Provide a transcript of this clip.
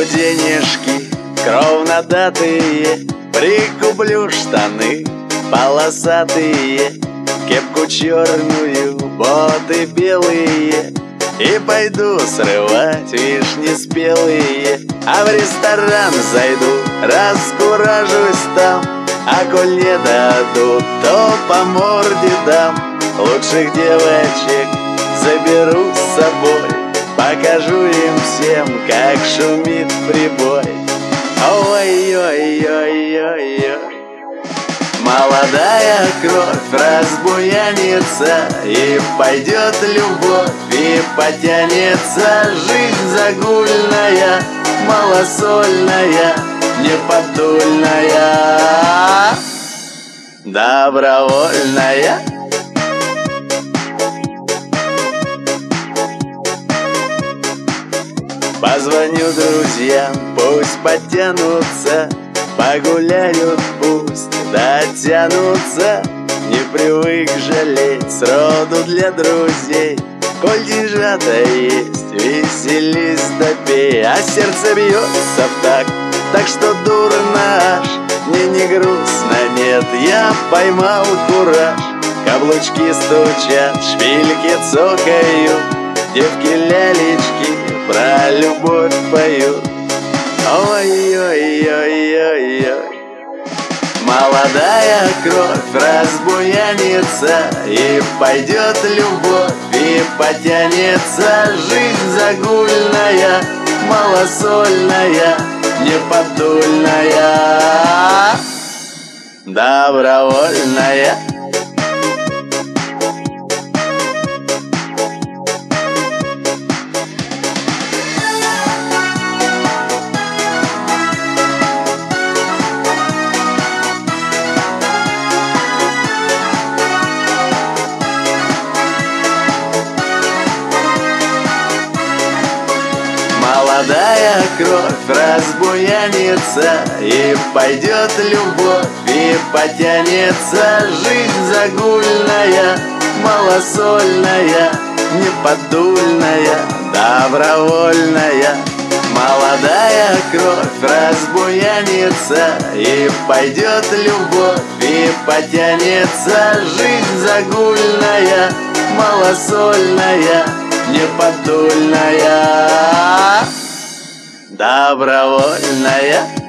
Куплю денежки кровнодатые, прикуплю штаны полосатые, кепку черную, боты белые, и пойду срывать вишни спелые. А в ресторан зайду, раскуражусь там, а коль не дадут, то по морде дам. Лучших девочек заберу с собой, покажу им всем, как шумит прибой. Ой-ой-ой-ой-ой, молодая кровь разбуянится, и пойдет любовь, и потянется жизнь загульная, малосольная, неподдульная, добровольная. Позвоню друзьям, пусть подтянутся, погуляют, пусть дотянутся. Не привык жалеть сроду для друзей, коль деньжата есть, веселись да пей. А сердце бьется в такт, так что дурно аж, мне не грустно, нет, я поймал кураж. Каблучки стучат, шпильки цокают, девки-лялечки про любовь поют. Ой-ой-ой-ой-ой, молодая кровь разбуянится, и пойдет любовь, и потянется жизнь загульная, малосольная, неподдульная, добровольная. Молодая кровь разбуянится, и пойдет любовь, и потянется жизнь загульная, малосольная, неподдульная, добровольная. Молодая кровь разбуянится, и пойдет любовь, и потянется жизнь загульная, малосольная, неподдульная, добровольная.